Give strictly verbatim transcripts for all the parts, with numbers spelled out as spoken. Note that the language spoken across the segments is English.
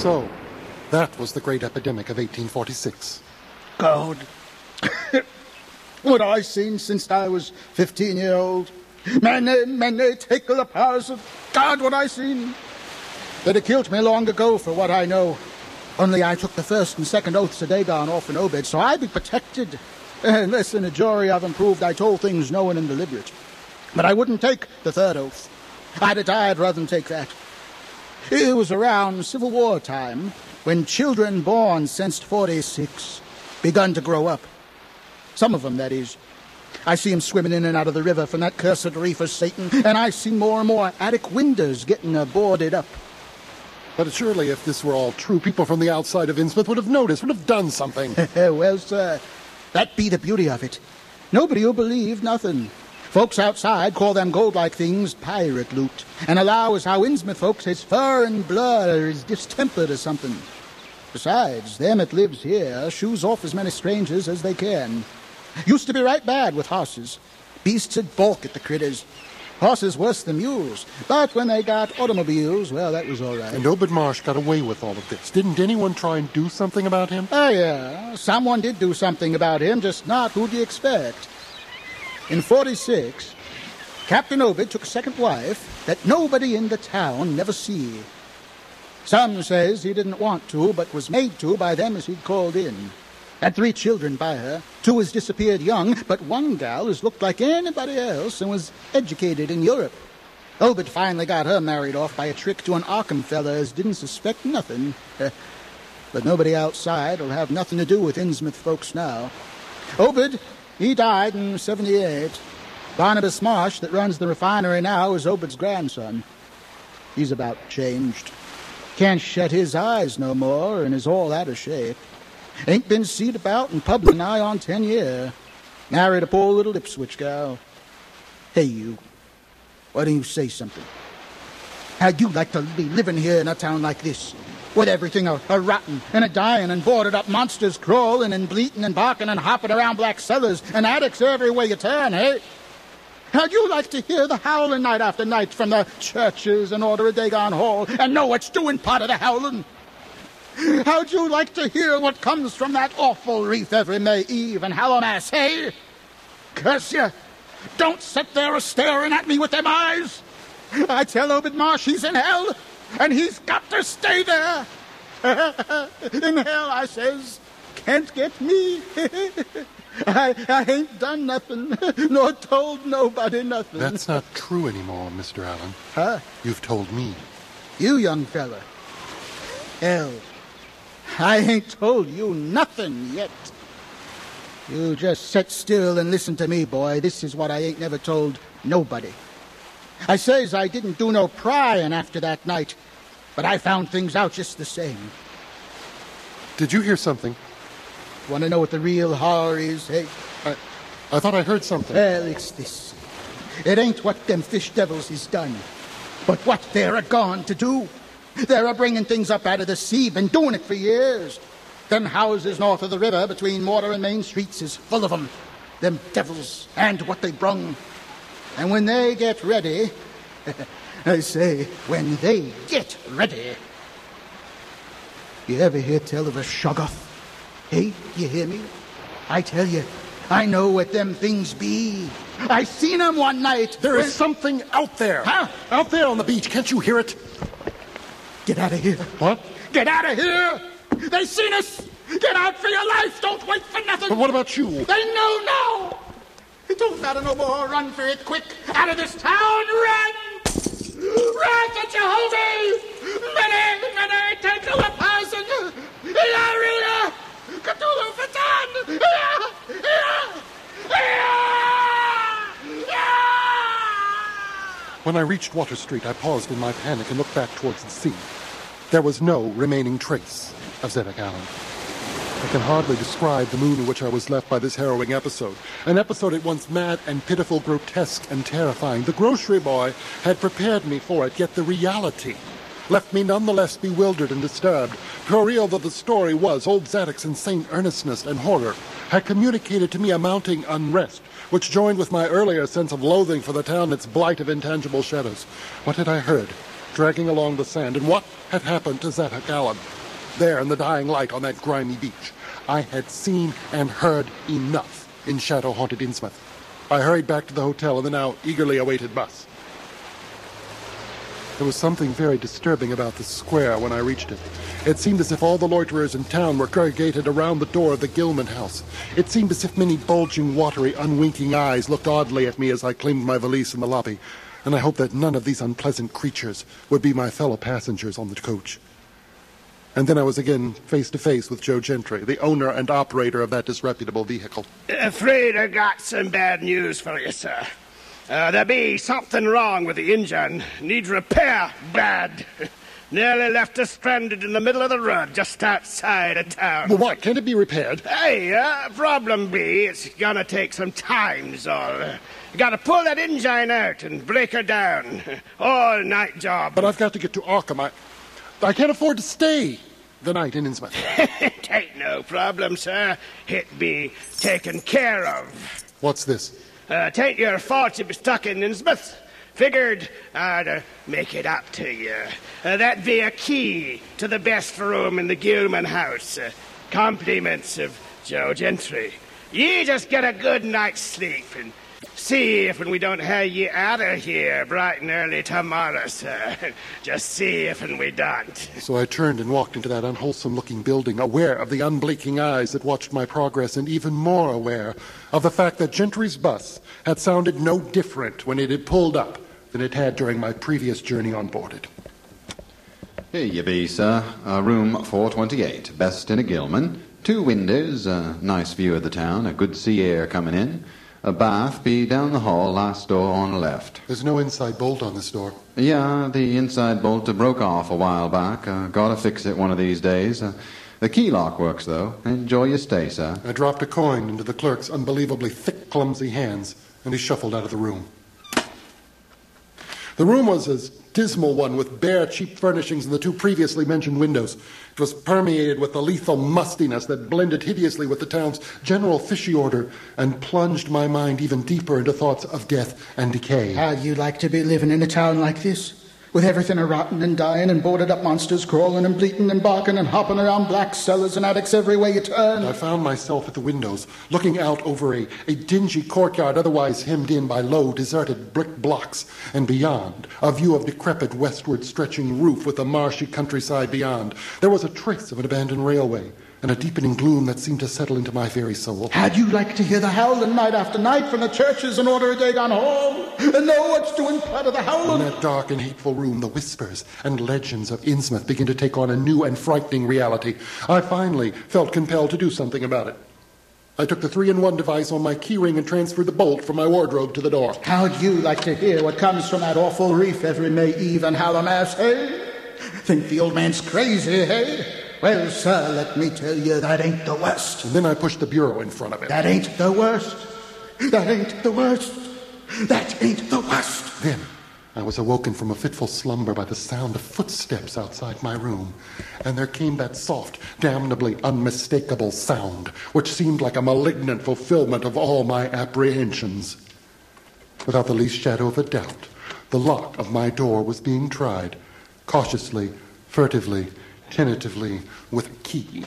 So, that was the great epidemic of eighteen forty-six. God. What I seen since I was fifteen year old. Many, many tickle the powers of God, what I seen. They'd have killed me long ago for what I know. Only I took the first and second oaths of Dagon off in Obed, so I'd be protected. Unless in a jury of them proved I told things knowing and deliberate. But I wouldn't take the third oath. I'd have died rather than take that. It was around Civil War time when children born since forty-six begun to grow up. Some of them, that is. I see 'em swimming in and out of the river from that cursed reef of Satan, and I see more and more attic windows getting uh, boarded up. But surely if this were all true, people from the outside of Innsmouth would have noticed, would have done something. Well, sir, that be the beauty of it. Nobody'll believe nothing. Folks outside call them gold-like things pirate loot, and allow as how Innsmouth folks his fur and blood is distempered or something. Besides, them that lives here shoes off as many strangers as they can. Used to be right bad with horses. Beasts would balk at the critters. Horses worse than mules. But when they got automobiles, well, that was all right. And Obed Marsh got away with all of this. Didn't anyone try and do something about him? Oh, yeah. Someone did do something about him, just not who'd you expect. In forty-six, Captain Obed took a second wife that nobody in the town never see. Some says he didn't want to, but was made to by them as he'd called in. Had three children by her. Two has disappeared young, but one gal has looked like anybody else and was educated in Europe. Obed finally got her married off by a trick to an Arkham fella as didn't suspect nothing. But nobody outside will have nothing to do with Innsmouth folks now. Obed, he died in seventy-eight. Barnabas Marsh, that runs the refinery now, is Obed's grandson. He's about changed. Can't shut his eyes no more and is all out of shape. Ain't been seen about in public nigh on ten year. Married a poor little Ipswich gal. Hey, you. Why don't you say something? How'd you like to be living here in a town like this? With everything a, a rotten and a dying and boarded up monsters crawling and bleating and barking and hopping around black cellars and attics every way you turn, eh? How'd you like to hear the howling night after night from the churches and order of Dagon Hall and know what's doing part of the howling? How'd you like to hear what comes from that awful reef every May Eve and Hallowmass, hey? Curse you! Don't sit there a-staring at me with them eyes! I tell Obed Marsh he's in hell, and he's got to stay there! In hell, I says, can't get me. I, I ain't done nothing, nor told nobody nothing. That's not true anymore, Mister Allen. Huh? You've told me. You, young fella. Hell, I ain't told you nothing yet. You just sit still and listen to me, boy. This is what I ain't never told nobody. I says I didn't do no prying after that night, but I found things out just the same. Did you hear something? Want to know what the real horror is, hey? I, I thought I heard something. Well, it's this. It ain't what them fish devils is done, but what they're a-gone to do. They're a-bringing things up out of the sea, been doing it for years. Them houses north of the river between Mortar and Main Streets is full of them. Them devils and what they brung. And when they get ready, I say, when they get ready. You ever hear tell of a Shoggoth? Hey, you hear me? I tell you, I know what them things be. I seen them one night. There is something out there. Huh? Out there on the beach. Can't you hear it? Get out of here. What? Get out of here! They seen us! Get out for your life! Don't wait for nothing! But what about you? They know now! It don't matter no more. Run for it quick! Out of this town! Run! Run! Get your holiday! Many, many, take a thousand! Illarina! Cthulhu Fatan! When I reached Water Street, I paused in my panic and looked back towards the sea. There was no remaining trace of Zedek Allen. I can hardly describe the mood in which I was left by this harrowing episode. An episode at once mad and pitiful, grotesque and terrifying. The grocery boy had prepared me for it, yet the reality left me nonetheless bewildered and disturbed. Puerile though the story was, old Zadok's insane earnestness and horror had communicated to me a mounting unrest, which joined with my earlier sense of loathing for the town and its blight of intangible shadows. What had I heard? dragging along the sand, and what had happened to Zeta Gallen? There in the dying light on that grimy beach. I had seen and heard enough in shadow-haunted Innsmouth. I hurried back to the hotel and the now eagerly awaited bus. There was something very disturbing about the square when I reached it. It seemed as if all the loiterers in town were congregated around the door of the Gilman house. It seemed as if many bulging, watery, unwinking eyes looked oddly at me as I claimed my valise in the lobby, and I hoped that none of these unpleasant creatures would be my fellow passengers on the coach. And then I was again face to face with Joe Gentry, the owner and operator of that disreputable vehicle. Afraid I got some bad news for you, sir. Uh, there be something wrong with the engine. Needs repair bad. Nearly left us stranded in the middle of the road just outside of town. Well, what? Can't it be repaired? Hey, uh, problem be, it's gonna take some time, all. You gotta pull that engine out and break her down. All night job. But I've got to get to Arkham. I, I can't afford to stay the night in Innsmouth. It ain't no problem, sir. It be taken care of. What's this? Uh, tain't your fault you be stuck in Innsmouth. Figured I'd uh, make it up to you. Uh, that'd be a key to the best room in the Gilman house. Uh, compliments of Joe Gentry. Ye just get a good night's sleep and see if when we don't have ye out of here bright and early tomorrow, sir. Just see if when we don't. So I turned and walked into that unwholesome-looking building, aware of the unblinking eyes that watched my progress, and even more aware of the fact that Gentry's bus had sounded no different when it had pulled up than it had during my previous journey on board it. Here you be, sir. Uh, room four twenty-eight. Best in a Gilman. Two windows, a nice view of the town, a good sea air coming in. A bath be down the hall, last door on the left. There's no inside bolt on this door. Yeah, the inside bolt broke off a while back. Uh, gotta fix it one of these days. Uh, the key lock works, though. Enjoy your stay, sir. I dropped a coin into the clerk's unbelievably thick, clumsy hands, and he shuffled out of the room. The room was a dismal one with bare, cheap furnishings in the two previously mentioned windows. It was permeated with the lethal mustiness that blended hideously with the town's general fishy odor and plunged my mind even deeper into thoughts of death and decay. How'd you like to be living in a town like this? With everything a rotting and dying and boarded up monsters crawling and bleating and barking and hopping around black cellars and attics everywhere you turn. I found myself at the windows, looking out over a, a dingy courtyard otherwise hemmed in by low, deserted brick blocks, and beyond, a view of decrepit westward stretching roof with the marshy countryside beyond. There was a trace of an abandoned railway, and a deepening gloom that seemed to settle into my very soul. How'd you like to hear the howling night after night from the churches in order a day gone home, and know what's doing part of the howling? In that dark and hateful room, the whispers and legends of Innsmouth begin to take on a new and frightening reality. I finally felt compelled to do something about it. I took the three-in-one device on my keyring and transferred the bolt from my wardrobe to the door. How'd you like to hear what comes from that awful reef every May Eve and Hallowmass, hey? Think the old man's crazy, hey? Well, sir, let me tell you, that ain't the worst. And then I pushed the bureau in front of him. That ain't the worst. That ain't the worst. That ain't the worst. Then I was awoken from a fitful slumber by the sound of footsteps outside my room, and there came that soft, damnably unmistakable sound, which seemed like a malignant fulfillment of all my apprehensions. Without the least shadow of a doubt, the lock of my door was being tried, cautiously, furtively, tentatively, with a key.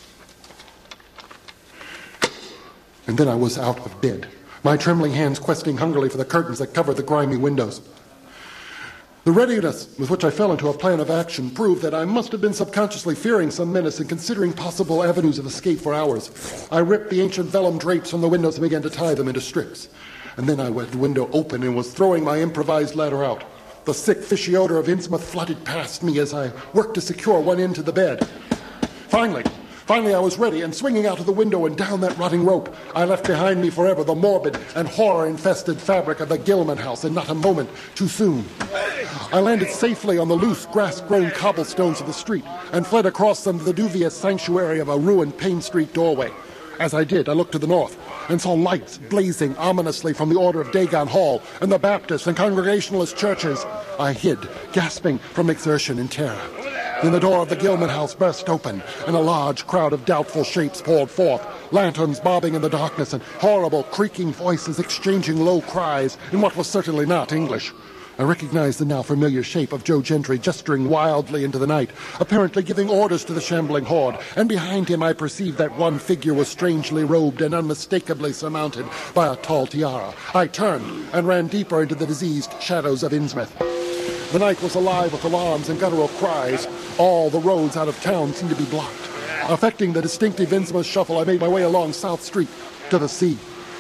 And then I was out of bed, my trembling hands questing hungrily for the curtains that covered the grimy windows. The readiness with which I fell into a plan of action proved that I must have been subconsciously fearing some menace and considering possible avenues of escape for hours. I ripped the ancient vellum drapes from the windows and began to tie them into strips. And then I had the window open and was throwing my improvised ladder out. The sick, fishy odor of Innsmouth flooded past me as I worked to secure one end to the bed. Finally, finally I was ready, and swinging out of the window and down that rotting rope, I left behind me forever the morbid and horror-infested fabric of the Gilman house, and not a moment too soon. I landed safely on the loose, grass-grown cobblestones of the street and fled across them to the dubious sanctuary of a ruined Payne Street doorway. As I did, I looked to the north and saw lights blazing ominously from the Order of Dagon Hall and the Baptist and Congregationalist churches. I hid, gasping from exertion and terror. Then the door of the Gilman house burst open, and a large crowd of doubtful shapes poured forth, lanterns bobbing in the darkness and horrible creaking voices exchanging low cries in what was certainly not English. I recognized the now familiar shape of Joe Gentry gesturing wildly into the night, apparently giving orders to the shambling horde, and behind him I perceived that one figure was strangely robed and unmistakably surmounted by a tall tiara. I turned and ran deeper into the diseased shadows of Innsmouth. The night was alive with alarms and guttural cries. All the roads out of town seemed to be blocked. Affecting the distinctive Innsmouth shuffle, I made my way along South Street to the sea.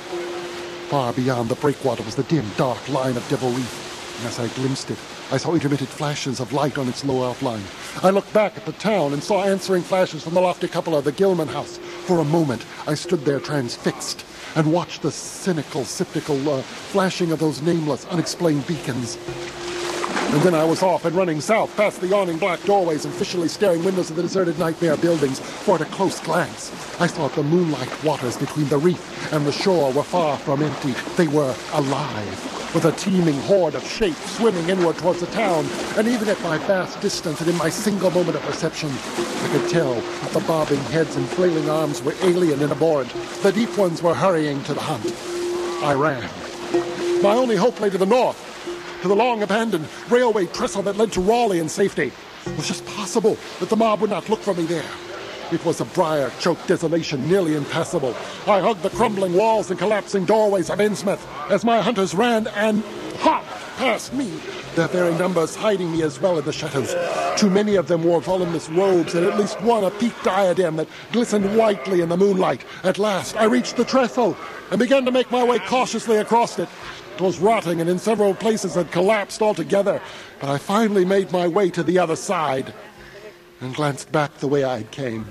Far beyond the breakwater was the dim, dark line of Devil Reef, and as I glimpsed it, I saw intermittent flashes of light on its low outline. I looked back at the town and saw answering flashes from the lofty cupola of the Gilman House. For a moment, I stood there transfixed and watched the cynical, sceptical uh, flashing of those nameless, unexplained beacons. And then I was off and running south, past the yawning black doorways and fishily staring windows of the deserted nightmare buildings, for at a close glance, I saw the moonlight waters between the reef and the shore were far from empty. They were alive, with a teeming horde of shapes swimming inward towards the town. And even at my vast distance and in my single moment of perception, I could tell that the bobbing heads and flailing arms were alien and abhorrent. The deep ones were hurrying to the hunt. I ran. My only hope lay to the north, to the long-abandoned railway trestle that led to Raleigh in safety. It was just possible that the mob would not look for me there. It was a briar-choked desolation, nearly impassable. I hugged the crumbling walls and collapsing doorways of Innsmouth as my hunters ran and hopped past me, their very numbers hiding me as well in the shadows. Too many of them wore voluminous robes, and at least one a peaked diadem that glistened whitely in the moonlight. At last, I reached the trestle and began to make my way cautiously across it. It was rotting and in several places had collapsed altogether, but I finally made my way to the other side and glanced back the way I came.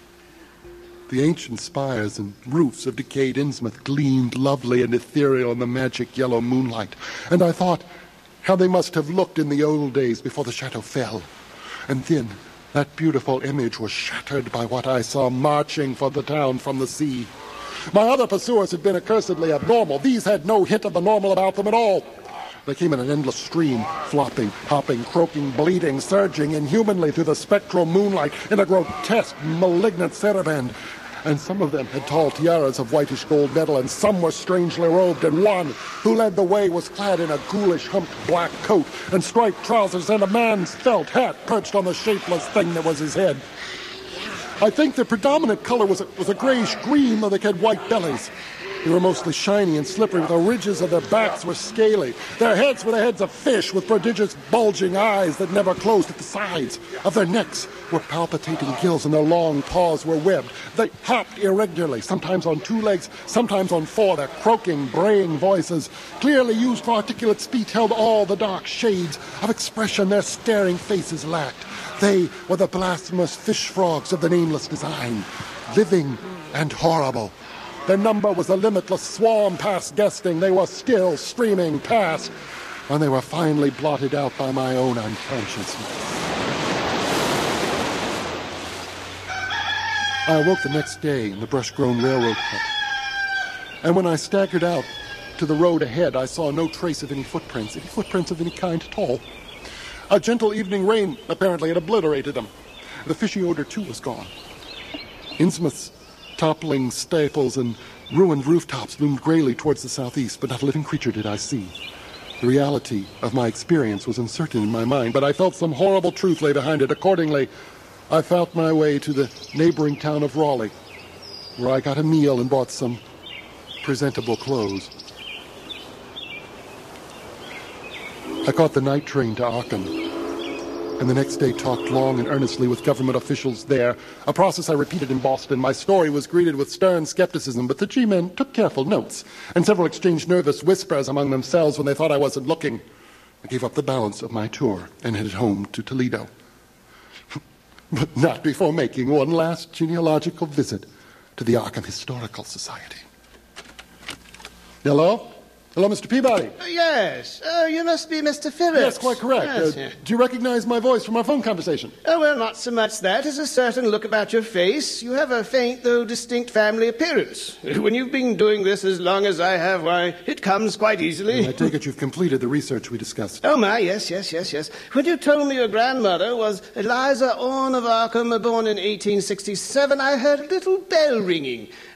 The ancient spires and roofs of decayed Innsmouth gleamed lovely and ethereal in the magic yellow moonlight, and I thought how they must have looked in the old days before the shadow fell. And then that beautiful image was shattered by what I saw marching for the town from the sea. My other pursuers had been accursedly abnormal. These had no hint of the normal about them at all. They came in an endless stream, flopping, hopping, croaking, bleeding, surging inhumanly through the spectral moonlight in a grotesque, malignant saraband. And some of them had tall tiaras of whitish gold metal, and some were strangely robed, and one who led the way was clad in a ghoulish humped black coat and striped trousers and a man's felt hat perched on the shapeless thing that was his head. I think the predominant color was a, was a grayish-green, though they had white bellies. They were mostly shiny and slippery, but the ridges of their backs were scaly. Their heads were the heads of fish with prodigious bulging eyes that never closed at the sides. Of their necks were palpitating gills, and their long paws were webbed. They hopped irregularly, sometimes on two legs, sometimes on four. Their croaking, braying voices, clearly used for articulate speech, held all the dark shades of expression their staring faces lacked. They were the blasphemous fish frogs of the nameless design, living and horrible. Their number was a limitless swarm past guessing. They were still streaming past when they were finally blotted out by my own unconsciousness. I awoke the next day in the brush-grown railroad cut. And when I staggered out to the road ahead, I saw no trace of any footprints, any footprints of any kind at all. A gentle evening rain apparently had obliterated them. The fishy odor, too, was gone. Innsmouth's toppling staples and ruined rooftops loomed grayly towards the southeast, but not a living creature did I see. The reality of my experience was uncertain in my mind, but I felt some horrible truth lay behind it. Accordingly, I felt my way to the neighboring town of Raleigh, where I got a meal and bought some presentable clothes. I caught the night train to Arkham, and the next day talked long and earnestly with government officials there, a process I repeated in Boston. My story was greeted with stern skepticism, but the G-men took careful notes, and several exchanged nervous whispers among themselves when they thought I wasn't looking. I gave up the balance of my tour and headed home to Toledo. But not before making one last genealogical visit to the Arkham Historical Society. Hello? Hello, Mister Peabody. Uh, yes. Oh, you must be Mister Phillips. Yes, quite correct. Yes, uh, yeah. Do you recognize my voice from our phone conversation? Oh, well, not so much that as a certain look about your face. You have a faint, though distinct family appearance. When you've been doing this as long as I have, why, it comes quite easily. I take it you've completed the research we discussed. Oh, my, yes, yes, yes, yes. When you told me your grandmother was Eliza Orne of Arkham, born in eighteen sixty-seven, I heard a little bell ringing.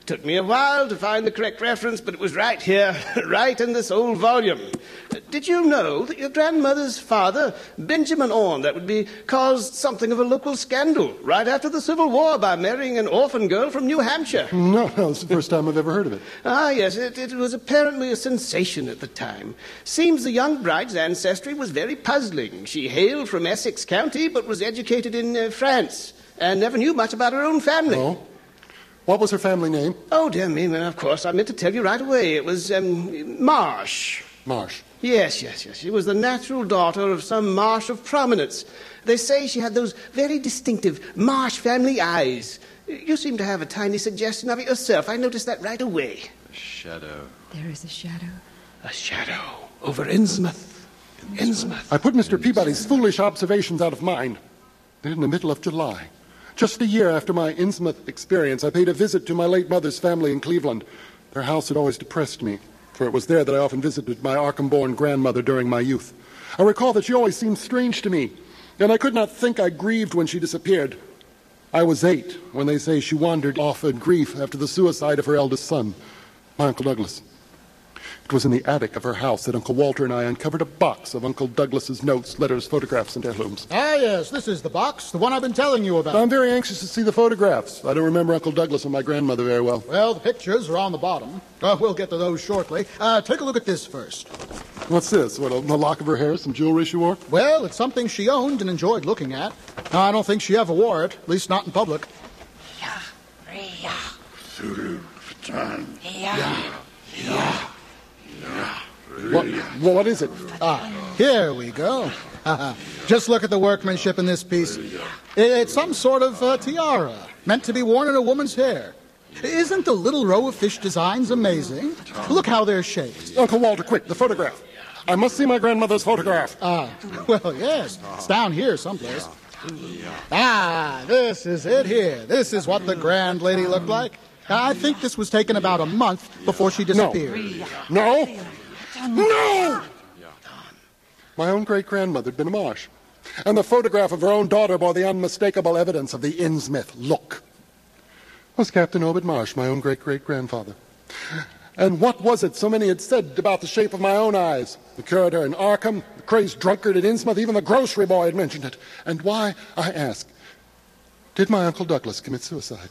Took me a while to find the correct reference, but it was right here, right in this old volume. Did you know that your grandmother's father, Benjamin Orne, that would be caused something of a local scandal right after the Civil War by marrying an orphan girl from New Hampshire? No, no, it's the first time I've ever heard of it. Ah, yes, it, it was apparently a sensation at the time. Seems the young bride's ancestry was very puzzling. She hailed from Essex County, but was educated in uh, France, and never knew much about her own family. Oh? What was her family name? Oh, dear me, well, of course, I meant to tell you right away. It was, um, Marsh. Marsh. Yes, yes, yes. She was the natural daughter of some Marsh of prominence. They say she had those very distinctive Marsh family eyes. You seem to have a tiny suggestion of it yourself. I noticed that right away. A shadow. There is a shadow. A shadow over Innsmouth. Innsmouth. I put Mister Peabody's foolish observations out of mind. Then in the middle of July, just a year after my Innsmouth experience, I paid a visit to my late mother's family in Cleveland. Their house had always depressed me, for it was there that I often visited my Arkham-born grandmother during my youth. I recall that she always seemed strange to me, and I could not think I grieved when she disappeared. I was eight when they say she wandered off in grief after the suicide of her eldest son, my Uncle Douglas. It was in the attic of her house that Uncle Walter and I uncovered a box of Uncle Douglas's notes, letters, photographs, and heirlooms. Ah, yes, this is the box, the one I've been telling you about. I'm very anxious to see the photographs. I don't remember Uncle Douglas and my grandmother very well. Well, the pictures are on the bottom. Uh, we'll get to those shortly. Uh, take a look at this first. What's this? What, a, a lock of her hair, some jewelry she wore? Well, it's something she owned and enjoyed looking at. No, I don't think she ever wore it, at least not in public. Yeah, yeah, Zulu, Fatan. yeah, Yeah. What, what is it? Ah, here we go. Just look at the workmanship in this piece. It's some sort of uh, tiara, meant to be worn in a woman's hair. Isn't the little row of fish designs amazing? Look how they're shaped. Uncle Walter, quick, the photograph. I must see my grandmother's photograph. Ah, well, yes, it's down here someplace. Ah, this is it here. This is what the grand lady looked like. I think this was taken about a month before she disappeared. No! No! My own great-grandmother had been a Marsh, and the photograph of her own daughter bore the unmistakable evidence of the Innsmouth look. It was Captain Obed Marsh, my own great-great-grandfather. And what was it so many had said about the shape of my own eyes? The curator in Arkham, the crazed drunkard at Innsmouth, even the grocery boy had mentioned it. And why, I ask, did my Uncle Douglas commit suicide?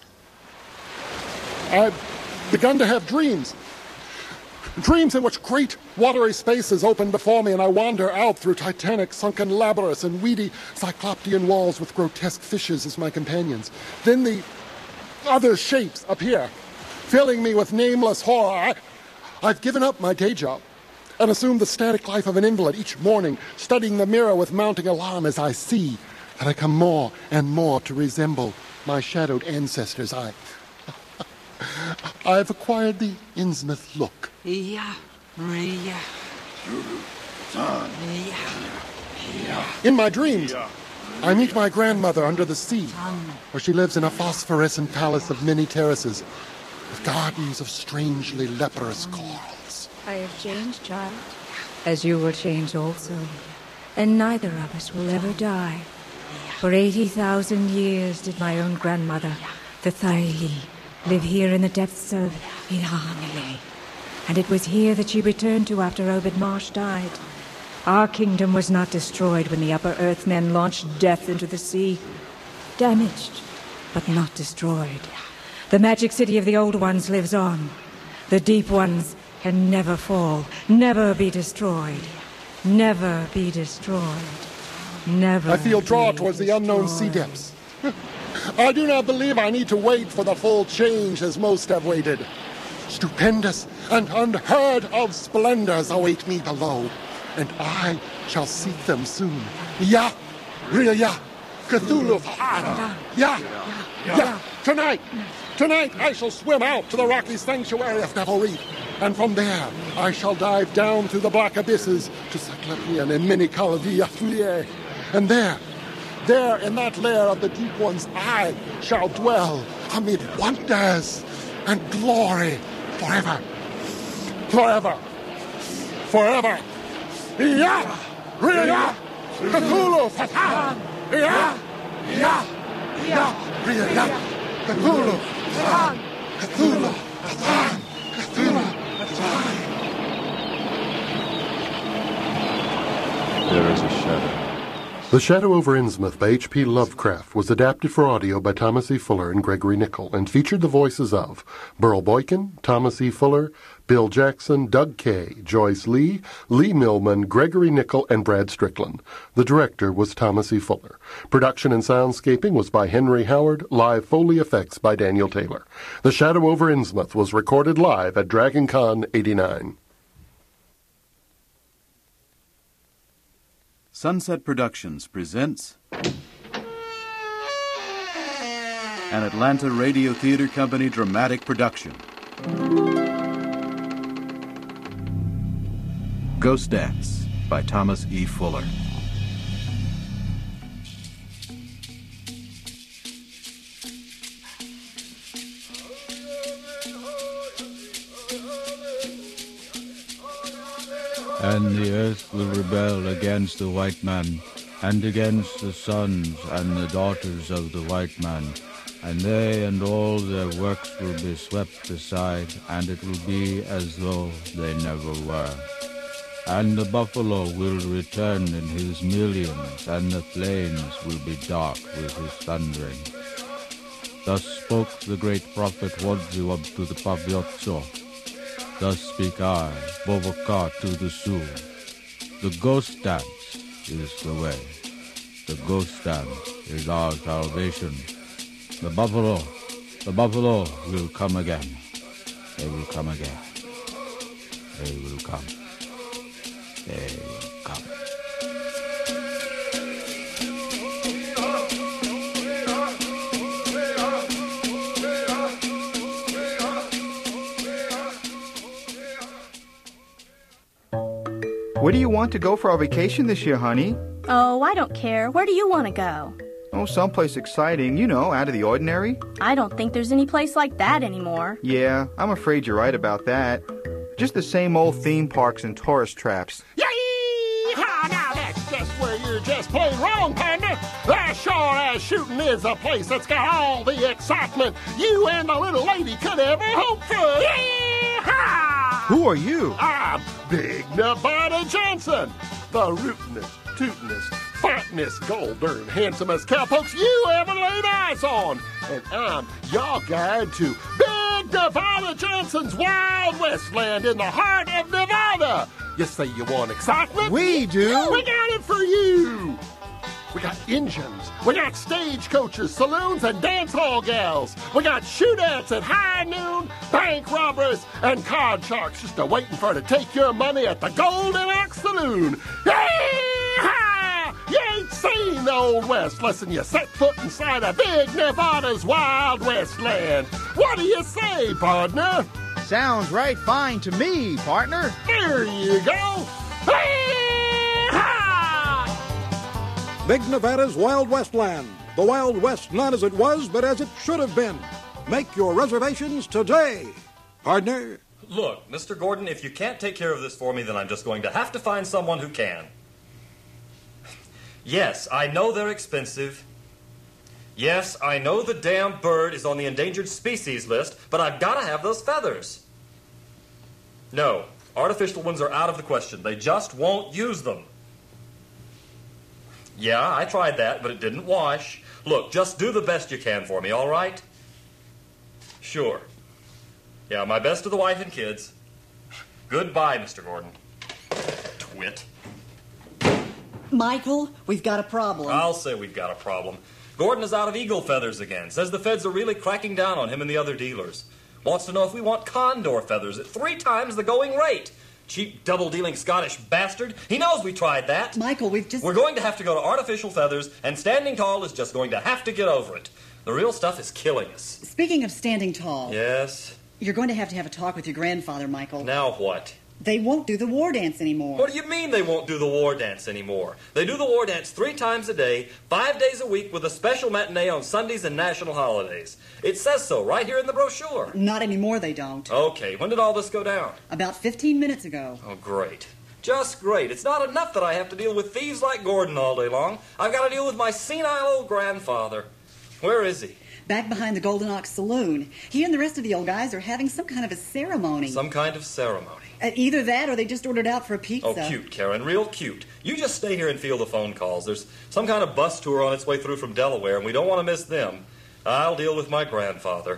I've begun to have dreams. Dreams in which great watery spaces open before me, and I wander out through titanic sunken labyrinths and weedy cyclopean walls with grotesque fishes as my companions. Then the other shapes appear, filling me with nameless horror. I, I've given up my day job and assumed the static life of an invalid each morning, studying the mirror with mounting alarm as I see that I come more and more to resemble my shadowed ancestors. I... I've acquired the Innsmouth look. yeah, yeah, yeah. In my dreams, I meet my grandmother under the sea, where she lives in a phosphorescent palace of many terraces, with gardens of strangely leprous corals. I have changed, child, as you will change also, and neither of us will ever die. For eighty thousand years did my own grandmother, the Thaili, live here in the depths of Ilhanile, and it was here that she returned to after Obed Marsh died. Our kingdom was not destroyed when the Upper Earthmen launched death into the sea. Damaged, but not destroyed. The magic city of the Old Ones lives on. The Deep Ones can never fall, never be destroyed. Never be destroyed. Never I feel drawn be towards the unknown sea destroyed. depths. I do not believe I need to wait for the full change as most have waited. Stupendous and unheard of splendors await me below, and I shall seek them soon. Ya, Ria, ya, Cthulhu, Fa'ara. Ya, ya, tonight, tonight I shall swim out to the rocky sanctuary of Devil Reef, and from there I shall dive down through the black abysses to Cyclopean and Mini-Colored Yaflier, and there, There, in that lair of the Deep Ones, I shall dwell amid wonders and glory forever. Forever. Forever. Ya! Ria! Cthulhu! Fatan! Ya! Ya! Ya! Ria! Cthulhu! Fatan! Cthulhu! Cthulhu! Cthulhu! There is a shadow. The Shadow over Innsmouth by H P Lovecraft was adapted for audio by Thomas E. Fuller and Gregory Nickel and featured the voices of Burl Boykin, Thomas E. Fuller, Bill Jackson, Doug Kay, Joyce Lee, Lee Millman, Gregory Nickel, and Brad Strickland. The director was Thomas E. Fuller. Production and soundscaping was by Henry Howard, live Foley effects by Daniel Taylor. The Shadow over Innsmouth was recorded live at Dragon Con eighty-nine. Sunset Productions presents an Atlanta Radio Theater Company dramatic production. Ghost Dance by Thomas E. Fuller. And the earth will rebel against the white man, and against the sons and the daughters of the white man, and they and all their works will be swept aside, and it will be as though they never were. And the buffalo will return in his millions, and the flames will be dark with his thundering. Thus spoke the great prophet Wodziwob to the Paviotso. Thus speak I, Bovokar, to the Sioux. The ghost dance is the way. The ghost dance is our salvation. The buffalo, the buffalo will come again. They will come again. They will come. They will come. Where do you want to go for our vacation this year, honey? Oh, I don't care. Where do you want to go? Oh, someplace exciting, you know, out of the ordinary. I don't think there's any place like that anymore. Yeah, I'm afraid you're right about that. Just the same old theme parks and tourist traps. Yee-haw! Now that's just where you're just plain wrong, partner. As sure as shooting is a place that's got all the excitement you and the little lady could ever hope for. Yee-haw! Who are you? I'm Big Nevada Johnson, the rootinest, tootinest, finest, gold-darn, handsomest cowpokes you ever laid eyes on. And I'm your guide to Big Nevada Johnson's Wild West Land in the heart of Nevada. You say you want excitement? We do. We got it for you. We got engines, we got stagecoaches, saloons, and dance hall gals. We got shootouts at high noon, bank robbers, and card sharks just a-waiting for to take your money at the Golden Ox Saloon. Yee-haw! You ain't seen the Old West less than you set foot inside of Big Nevada's Wild West Land. What do you say, partner? Sounds right fine to me, partner. There you go. Yee-haw! Big Nevada's Wild West Land. The Wild West not as it was, but as it should have been. Make your reservations today. Partner? Look, Mister Gordon, if you can't take care of this for me, then I'm just going to have to find someone who can. Yes, I know they're expensive. Yes, I know the damn bird is on the endangered species list, but I've got to have those feathers. No, artificial ones are out of the question. They just won't use them. Yeah, I tried that, but it didn't wash. Look, just do the best you can for me, all right? Sure. Yeah, my best to the wife and kids. Goodbye, Mister Gordon. Twit. Michael, we've got a problem. I'll say we've got a problem. Gordon is out of eagle feathers again. Says the feds are really cracking down on him and the other dealers. Wants to know if we want condor feathers at three times the going rate. Cheap, double-dealing Scottish bastard. He knows we tried that. Michael, we've just... We're going to have to go to artificial feathers, and Standing Tall is just going to have to get over it. The real stuff is killing us. Speaking of Standing Tall... Yes? You're going to have to have a talk with your grandfather, Michael. Now what? They won't do the war dance anymore. What do you mean they won't do the war dance anymore? They do the war dance three times a day, five days a week, with a special matinee on Sundays and national holidays. It says so right here in the brochure. Not anymore, they don't. Okay, when did all this go down? About fifteen minutes ago. Oh, great. Just great. It's not enough that I have to deal with thieves like Gordon all day long. I've got to deal with my senile old grandfather. Where is he? back behind the Golden Ox Saloon. He and the rest of the old guys are having some kind of a ceremony. Some kind of ceremony. Uh, either that or they just ordered out for a pizza. Oh, cute, Karen, real cute. You just stay here and field the phone calls. There's some kind of bus tour on its way through from Delaware, and we don't want to miss them. I'll deal with my grandfather.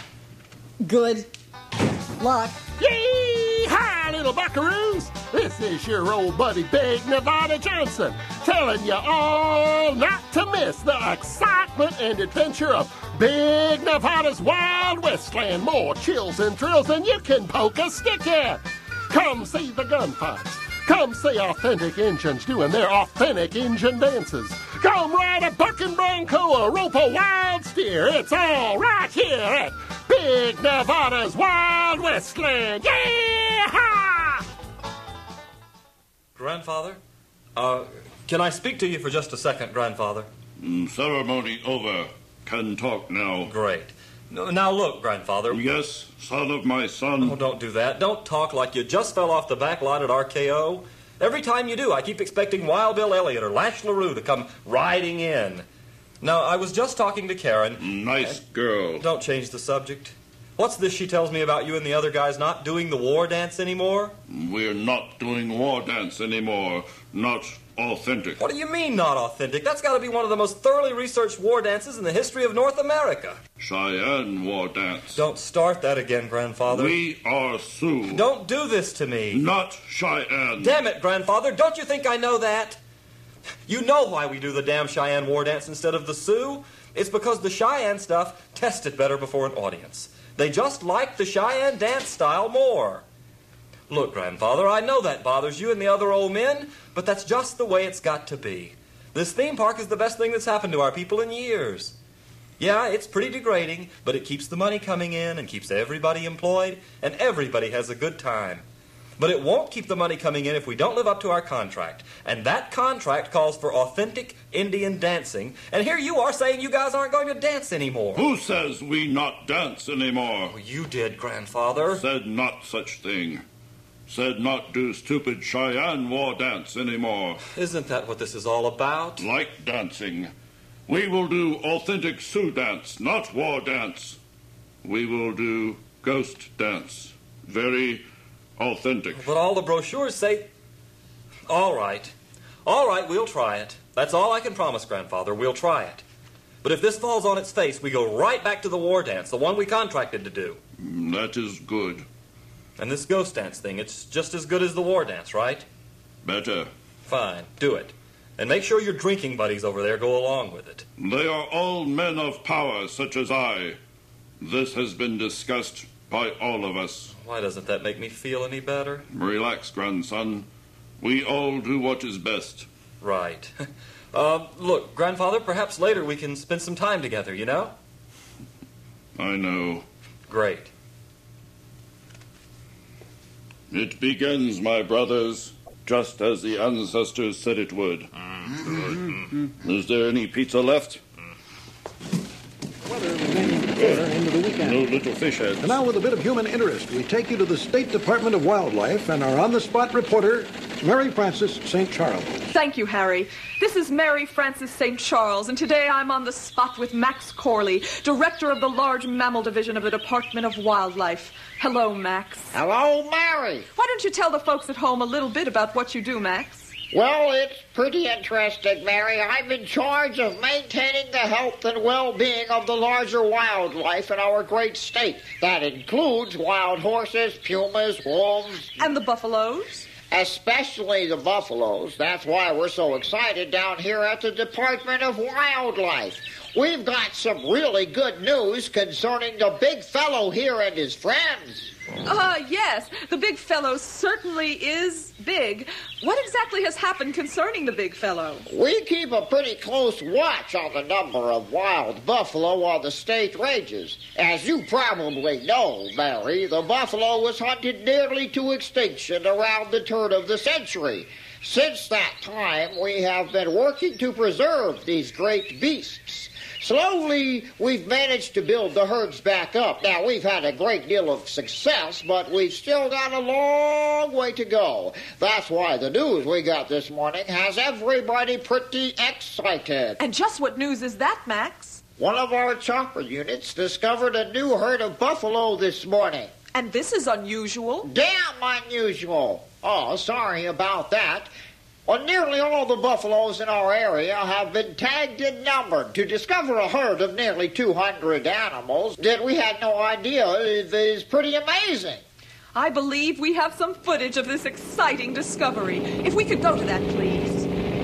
Good luck. Yee-haw, little buckaroos! This is your old buddy Big Nevada Johnson, telling you all not to miss the excitement and adventure of Big Nevada's Wild Westland. More chills and thrills than you can poke a stick at. Come see the gunfights. Come see authentic Injuns doing their authentic Injun dances. Come ride a bucking bronco or rope a wild steer. It's all right here at Big Nevada's Wild Westland. Yeah! Grandfather? Uh, can I speak to you for just a second, Grandfather? Mm, ceremony over. Can talk now. Great. Now look, Grandfather. Yes, son of my son. Oh, don't do that. Don't talk like you just fell off the back lot at R K O. Every time you do, I keep expecting Wild Bill Elliott or Lash LaRue to come riding in. Now, I was just talking to Karen. Nice girl. Don't change the subject. What's this she tells me about you and the other guys not doing the war dance anymore? We're not doing war dance anymore. Not authentic. What do you mean, not authentic? That's got to be one of the most thoroughly researched war dances in the history of North America. Cheyenne war dance. Don't start that again, Grandfather. We are Sioux. Don't do this to me. Not Cheyenne. Damn it, Grandfather. Don't you think I know that? You know why we do the damn Cheyenne war dance instead of the Sioux. It's because the Cheyenne stuff tested better before an audience. They just like the Cheyenne dance style more. Look, Grandfather, I know that bothers you and the other old men, but that's just the way it's got to be. This theme park is the best thing that's happened to our people in years. Yeah, it's pretty degrading, but it keeps the money coming in and keeps everybody employed, and everybody has a good time. But it won't keep the money coming in if we don't live up to our contract. And that contract calls for authentic Indian dancing. And here you are saying you guys aren't going to dance anymore. Who says we not dance anymore? Well, you did, Grandfather. Said not such thing. Said not do stupid Cheyenne war dance anymore. Isn't that what this is all about? Like dancing. We will do authentic Sioux dance, not war dance. We will do ghost dance. Very authentic. But all the brochures say... All right. All right, we'll try it. That's all I can promise, Grandfather. We'll try it. But if this falls on its face, we go right back to the war dance, the one we contracted to do. That is good. And this ghost dance thing, it's just as good as the war dance, right? Better. Fine, do it. And make sure your drinking buddies over there go along with it. They are all men of power, such as I. This has been discussed by all of us. Why doesn't that make me feel any better? Relax, grandson. We all do what is best. Right. uh, look, Grandfather, perhaps later we can spend some time together, you know? I know. Great. It begins, my brothers, just as the ancestors said it would. Mm-hmm. Is there any pizza left? Weather remaining fair into the weekend. No little fish heads. And now with a bit of human interest, we take you to the State Department of Wildlife and our on-the-spot reporter, Mary Frances Saint Charles. Thank you, Harry. This is Mary Frances Saint Charles, and today I'm on the spot with Max Corley, director of the Large Mammal Division of the Department of Wildlife. Hello, Max. Hello, Mary. Why don't you tell the folks at home a little bit about what you do, Max? Well, it's pretty interesting, Mary. I'm in charge of maintaining the health and well-being of the larger wildlife in our great state. That includes wild horses, pumas, wolves. And the buffaloes? Especially the buffaloes. That's why we're so excited down here at the Department of Wildlife. We've got some really good news concerning the big fellow here and his friends. Uh, yes, the big fellow certainly is big. What exactly has happened concerning the big fellow? We keep a pretty close watch on the number of wild buffalo on the state ranges. As you probably know, Mary, the buffalo was hunted nearly to extinction around the turn of the century. Since that time, we have been working to preserve these great beasts. Slowly, we've managed to build the herds back up. Now, we've had a great deal of success, but we've still got a long way to go. That's why the news we got this morning has everybody pretty excited. And just what news is that, Max? One of our chopper units discovered a new herd of buffalo this morning. And this is unusual. Damn unusual. Oh, sorry about that. Well, nearly all the buffaloes in our area have been tagged and numbered. To discover a herd of nearly two hundred animals that we had no idea is pretty amazing. I believe we have some footage of this exciting discovery. If we could go to that, please.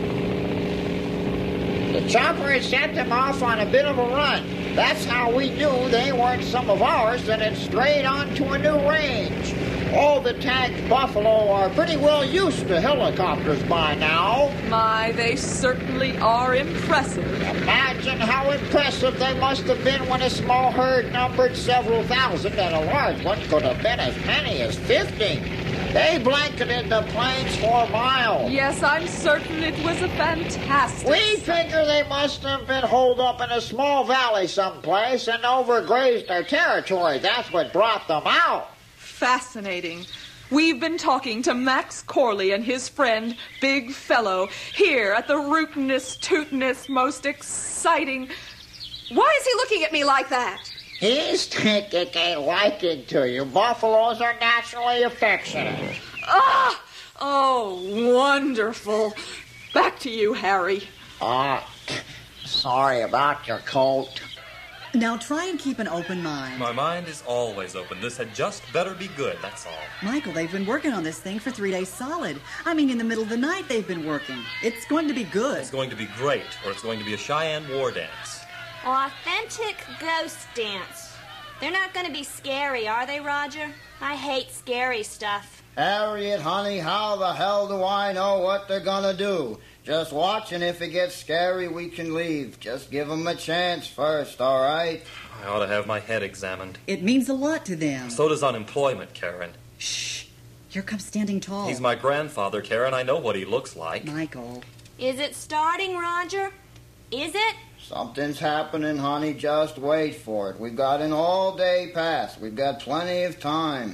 The chopper had sent them off on a bit of a run. That's how we knew they weren't some of ours that had strayed onto a new range. All the tagged buffalo are pretty well used to helicopters by now. My, they certainly are impressive. Imagine how impressive they must have been when a small herd numbered several thousand and a large one could have been as many as fifty. They blanketed the plains for miles. Yes, I'm certain it was a fantastic... We figure they must have been holed up in a small valley someplace and overgrazed their territory. That's what brought them out. Fascinating. We've been talking to Max Corley and his friend, Big Fellow, here at the rootinest, tootinest, most exciting... Why is he looking at me like that? He's taking a liking to you. Buffaloes are naturally affectionate. Ah! Oh, wonderful. Back to you, Harry. Ah, uh, sorry about your coat. Now try and keep an open mind. My mind is always open. This had just better be good, that's all. Michael, they've been working on this thing for three days solid. I mean, in the middle of the night they've been working. It's going to be good. It's going to be great, or it's going to be a Cheyenne war dance. Authentic ghost dance. They're not going to be scary, are they, Roger? I hate scary stuff. Harriet, honey, how the hell do I know what they're going to do? Just watch, and if it gets scary, we can leave. Just give them a chance first, all right? I ought to have my head examined. It means a lot to them. So does unemployment, Karen. Shh. Here comes Standing Tall. He's my grandfather, Karen. I know what he looks like. Michael. Is it starting, Roger? Is it? Something's happening, honey. Just wait for it. We've got an all-day pass. We've got plenty of time.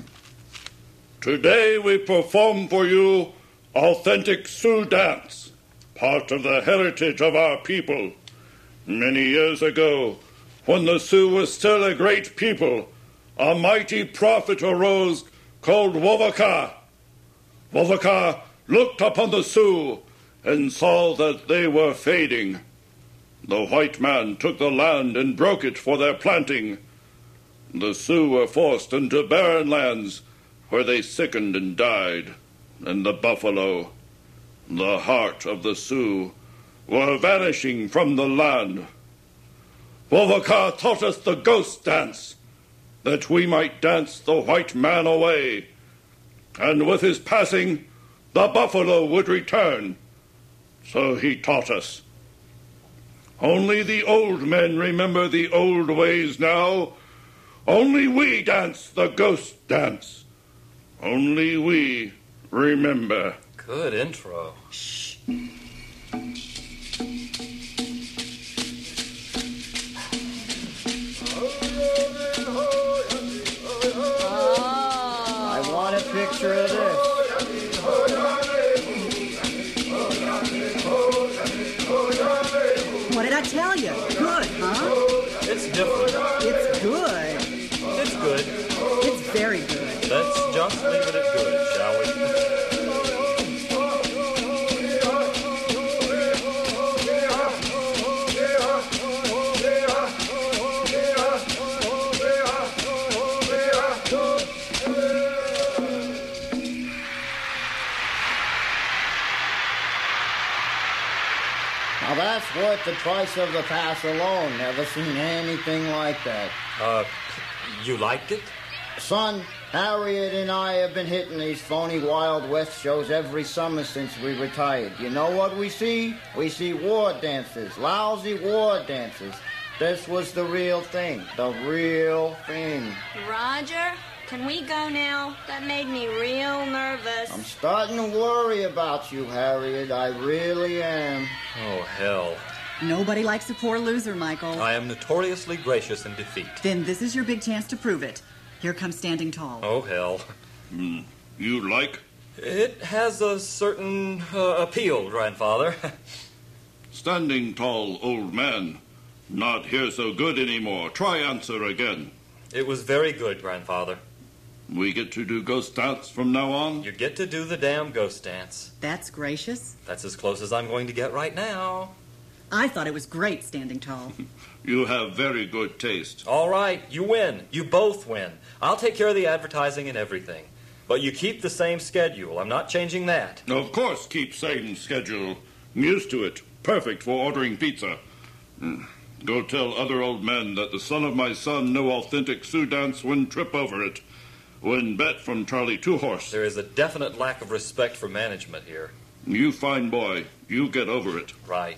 Today we perform for you authentic Sioux dance, part of the heritage of our people. Many years ago, when the Sioux was still a great people, a mighty prophet arose called Wovaka. Wovaka looked upon the Sioux and saw that they were fading. The white man took the land and broke it for their planting. The Sioux were forced into barren lands where they sickened and died. And the buffalo, the heart of the Sioux, were vanishing from the land. Wovaka taught us the ghost dance, that we might dance the white man away. And with his passing, the buffalo would return. So he taught us. Only the old men remember the old ways now. Only we dance the ghost dance. Only we remember. Good intro. Shh. I want a picture of this. What did I tell you? Good, huh? It's different. It's good. It's good. It's very good. Let's just leave it at good, shall we? Now that's worth the price of the pass alone. Never seen anything like that. Uh, you liked it? Son, Harriet and I have been hitting these phony Wild West shows every summer since we retired. You know what we see? We see war dances, lousy war dances. This was the real thing, the real thing. Roger, can we go now? That made me real nervous. I'm starting to worry about you, Harriet. I really am. Oh, hell. Nobody likes a poor loser, Michael. I am notoriously gracious in defeat. Then this is your big chance to prove it. Here comes Standing Tall. Oh, hell. Hmm. You like? It has a certain uh, appeal, grandfather. Standing Tall, old man. Not here so good anymore. Try answer again. It was very good, Grandfather. We get to do ghost dance from now on? You get to do the damn ghost dance. That's gracious. That's as close as I'm going to get right now. I thought it was great, Standing Tall. You have very good taste. All right, you win. You both win. I'll take care of the advertising and everything. But you keep the same schedule. I'm not changing that. Of course, keep same schedule. I'm used to it. Perfect for ordering pizza. Go tell other old men that the son of my son, no authentic Sioux dance, wouldn't trip over it. Win bet from Charlie Two Horse. There is a definite lack of respect for management here. You fine boy. You get over it. Right.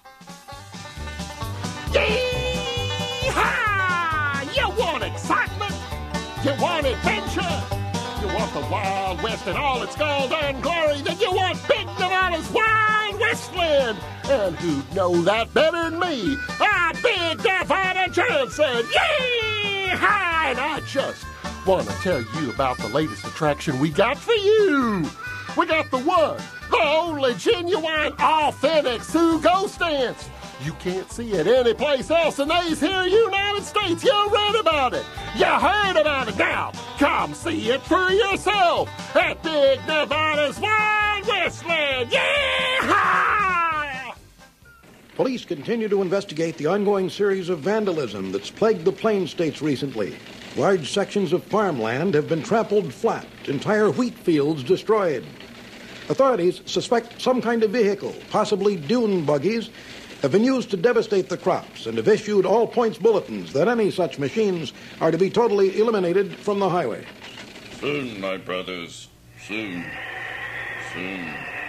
Yee-haw! You want excitement? You want adventure? You want the Wild West and all its gold and glory? Then you want Big Nevada's Wild Westland. And who'd know that better than me? I'm Big Nevada Johnson. Yee-haw! And I just want to tell you about the latest attraction we got for you. We got the one, the only genuine, authentic Sioux ghost dance. You can't see it anyplace else in these here United States. You read about it. You heard about it. Now, come see it for yourself at Big Nevada's Wild Westland. Yeah! Police continue to investigate the ongoing series of vandalism that's plagued the Plain States recently. Large sections of farmland have been trampled flat, entire wheat fields destroyed. Authorities suspect some kind of vehicle, possibly dune buggies, have been used to devastate the crops and have issued all points bulletins that any such machines are to be totally eliminated from the highway. Soon, my brothers. Soon. Soon.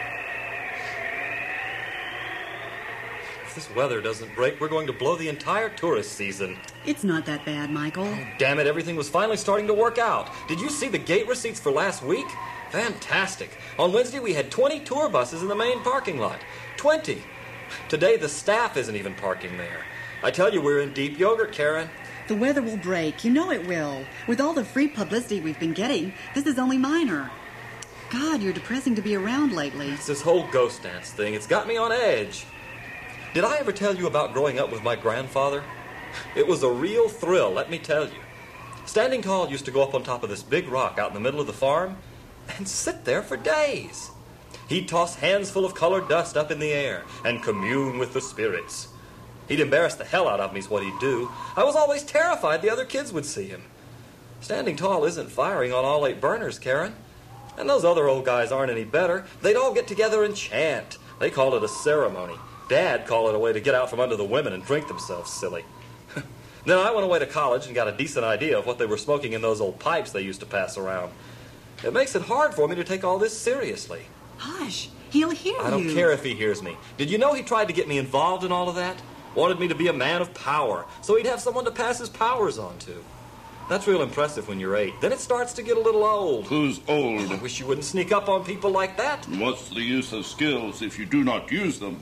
If this weather doesn't break, we're going to blow the entire tourist season. It's not that bad, Michael. Oh, damn it, everything was finally starting to work out. Did you see the gate receipts for last week? Fantastic. On Wednesday, we had twenty tour buses in the main parking lot. twenty. Today, the staff isn't even parking there. I tell you, we're in deep yogurt, Karen. The weather will break. You know it will. With all the free publicity we've been getting, this is only minor. God, you're depressing to be around lately. It's this whole ghost dance thing. It's got me on edge. Did I ever tell you about growing up with my grandfather? It was a real thrill, let me tell you. Standing Tall used to go up on top of this big rock out in the middle of the farm and sit there for days. He'd toss hands full of colored dust up in the air and commune with the spirits. He'd embarrass the hell out of me is what he'd do. I was always terrified the other kids would see him. Standing Tall isn't firing on all eight burners, Karen. And those other old guys aren't any better. They'd all get together and chant. They called it a ceremony. Dad called it a way to get out from under the women and drink themselves silly. Then I went away to college and got a decent idea of what they were smoking in those old pipes they used to pass around. It makes it hard for me to take all this seriously. Hush, he'll hear you. I don't care if he hears me. Did you know he tried to get me involved in all of that? Wanted me to be a man of power, so he'd have someone to pass his powers on to. That's real impressive when you're eight. Then it starts to get a little old. Who's old? I wish you wouldn't sneak up on people like that. What's the use of skills if you do not use them?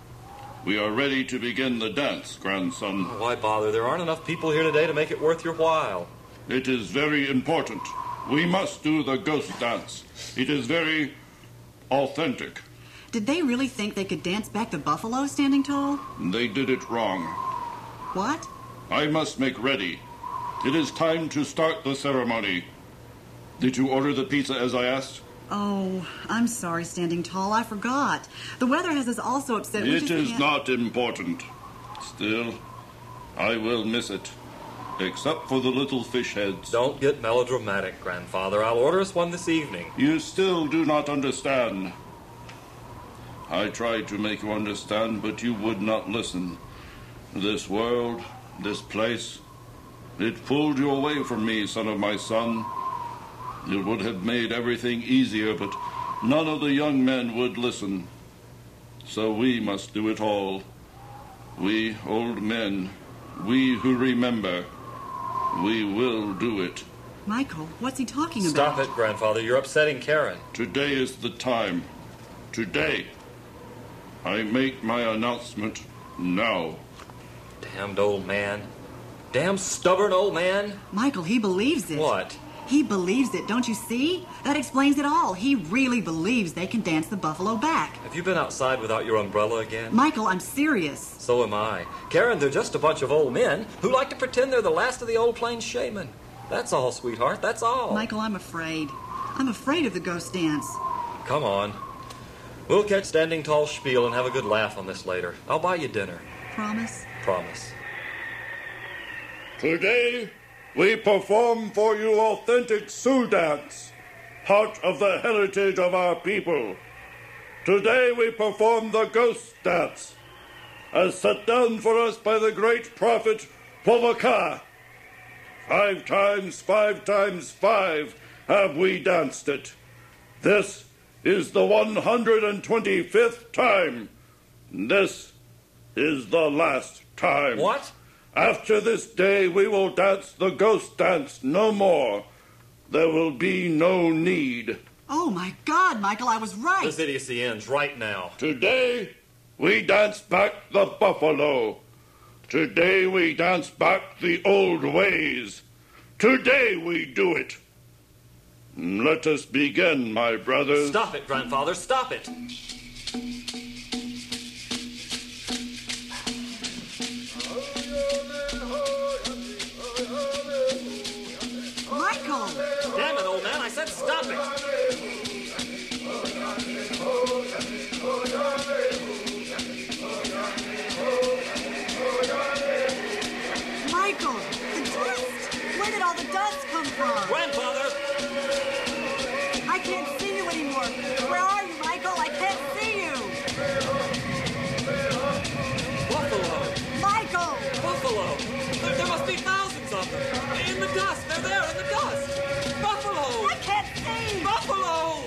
We are ready to begin the dance, grandson. Why bother? There aren't enough people here today to make it worth your while. It is very important. We must do the ghost dance. It is very authentic. Did they really think they could dance back the buffalo, Standing Tall? They did it wrong. What? I must make ready. It is time to start the ceremony. Did you order the pizza as I asked? Oh, I'm sorry, Standing Tall. I forgot. The weather has us all so upset. It is can't... not important. Still, I will miss it. Except for the little fish heads. Don't get melodramatic, Grandfather. I'll order us one this evening. You still do not understand. I tried to make you understand, but you would not listen. This world, this place, it pulled you away from me, son of my son. It would have made everything easier, but none of the young men would listen. So we must do it all. We old men, we who remember, we will do it. Michael, what's he talking Stop about? Stop it, Grandfather. You're upsetting Karen. Today is the time. Today. I make my announcement now. Damned old man. Damn stubborn old man. Michael, he believes it. What? He believes it, don't you see? That explains it all. He really believes they can dance the buffalo back. Have you been outside without your umbrella again? Michael, I'm serious. So am I. Karen, they're just a bunch of old men who like to pretend they're the last of the old plains shaman. That's all, sweetheart, that's all. Michael, I'm afraid. I'm afraid of the ghost dance. Come on. We'll catch Standing Tall Spiel and have a good laugh on this later. I'll buy you dinner. Promise? Promise. Today, we perform for you authentic Sioux dance, part of the heritage of our people. Today we perform the ghost dance, as set down for us by the great prophet Povaka. Five times, five times five have we danced it. This is the one hundred twenty-fifth time. This is the last time. What? After this day, we will dance the ghost dance no more. There will be no need. Oh, my God, Michael, I was right. This idiocy ends right now. Today, we dance back the buffalo. Today, we dance back the old ways. Today, we do it. Let us begin, my brothers. Stop it, grandfather, stop it. Michael! Damn it, old man, I said stop it! Michael! The dust! Where did all the dust come from? Grandfather! I can't see you anymore. Where are you, Michael? I can't see you! Buffalo! Michael! Buffalo! There, there must be thousands of them! In the dust! They're there in the dust! Buffalo! I can't see! Buffalo!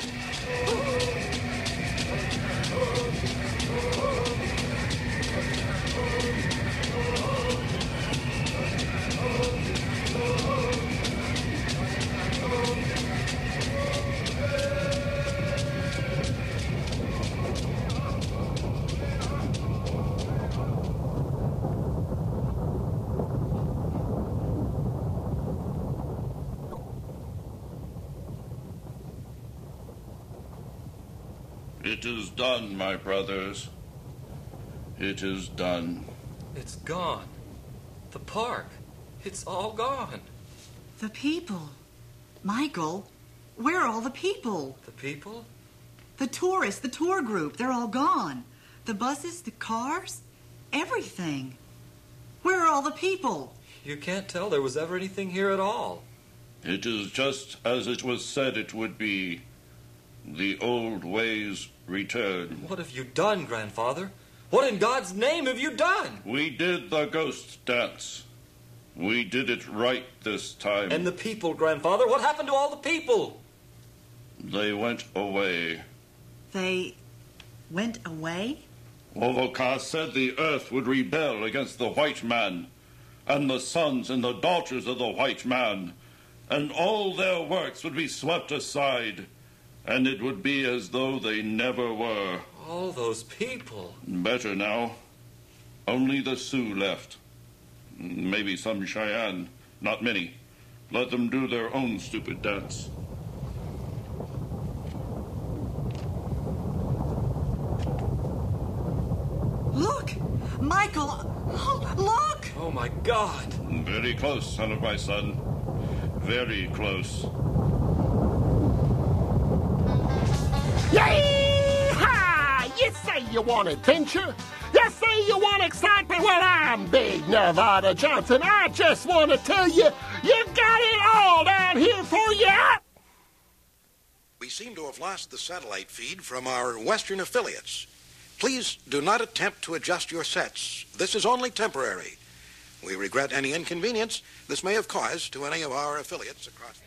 It is done, my brothers. It is done. It's gone. The park. It's all gone. The people. Michael, where are all the people? The people? The tourists, the tour group, they're all gone. The buses, the cars, everything. Where are all the people? You can't tell there was ever anything here at all. It is just as it was said it would be. The old ways return. What have you done, grandfather? What in God's name have you done? We did the ghost dance. We did it right this time. And the people, grandfather? What happened to all the people? They went away. They went away? Wovoka said the earth would rebel against the white man, and the sons and the daughters of the white man, and all their works would be swept aside, and it would be as though they never were. All those people. Better now. Only the Sioux left. Maybe some Cheyenne. Not many. Let them do their own stupid dance. Look! Michael! Oh, look! Oh, my God! Very close, son of my son. Very close. Yee-haw! You say you want adventure? You say you want excitement? Well, I'm Big Nevada Johnson. I just want to tell you, you got it all down here for you. We seem to have lost the satellite feed from our Western affiliates. Please do not attempt to adjust your sets. This is only temporary. We regret any inconvenience this may have caused to any of our affiliates across...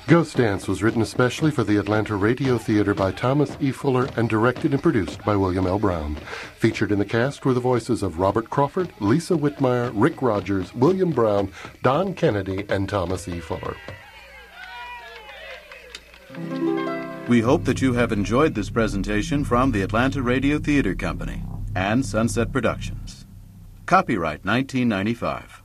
Ghost Dance was written especially for the Atlanta Radio Theater by Thomas E. Fuller and directed and produced by William L. Brown. Featured in the cast were the voices of Robert Crawford, Lisa Whitmire, Rick Rogers, William Brown, Don Kennedy, and Thomas E. Fuller. We hope that you have enjoyed this presentation from the Atlanta Radio Theater Company and Sunset Productions. Copyright nineteen ninety-five.